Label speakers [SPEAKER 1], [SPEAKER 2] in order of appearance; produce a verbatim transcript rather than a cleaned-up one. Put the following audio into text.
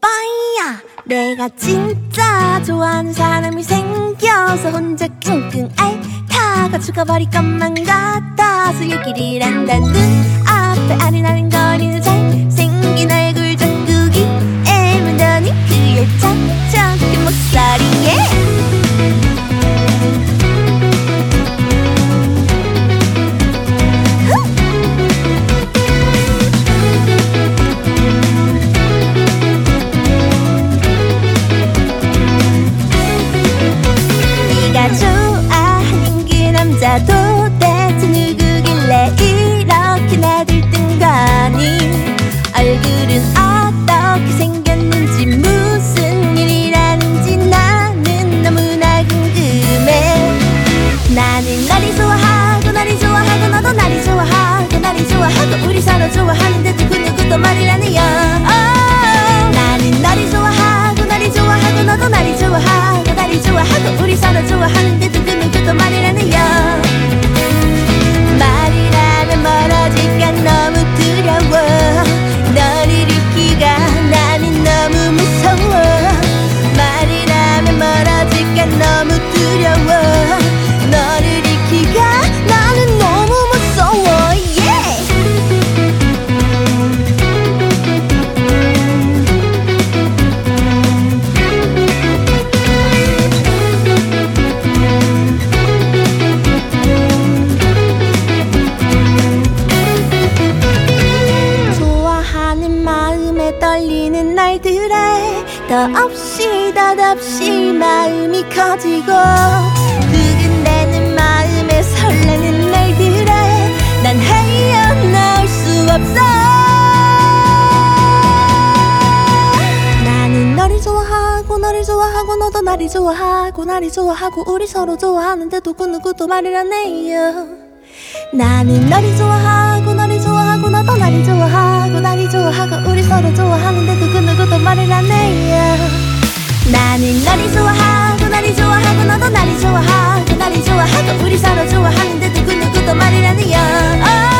[SPEAKER 1] 오빠야, 내가 진짜 좋아하는 사람이 생겨서 혼자 끙끙 앓다가 죽어버릴 것만 같아서 얘기를 한다. 눈앞에 아른아른거리는 잘생긴 얼굴 자꾸 귀에 묻더니 그의 짝짝한 목소리에 도대체 누구길래 이렇게 나들뜬 거니? 얼굴은 어떻게 생겼는지 무슨 일이라는지 나는 너무나 궁금해. 나는 너를 좋아하고 너를 좋아하고 너도 나를 좋아하고 나를 좋아하고 우리 서로 좋아하는데 누구 누구도 말을 안 해요. oh. 나는 너를 좋아하고 너를 좋아하고 너도 나를 좋아하고 나를 좋아하고 우리 서로 좋아하는데 누구 누구도 말을 안 해요. 멀어질까 너무 두려워. 널 잃기가 나는 너무 무서워. 말을 하면 멀어질까 너무 두려워. 너를 잃기가 나는 너무 무서워. yeah! 떨리는 날들에 더없이 덧없이 마음이 커지고 두근대는 마음에 설레는 날들에 난 헤어나올 수 없어. 나는 너를 좋아하고 너를 좋아하고 너도 나를 좋아하고 나를 좋아하고 우리 서로 좋아하는데 누구 누구도 말을 안 해요. 나는 너를 좋아하고 너를 좋아하고 너도 나를 좋아하고 나를 좋아하고 우리 서로 좋아하는데 누구 누구도 말을 안 해요. 나는 너를 좋아하고 나를 좋아하고 너도 나를 좋아하고 나를 좋아하고 우리 서로 좋아하는데 누구 누구도 말을 안 해요. oh.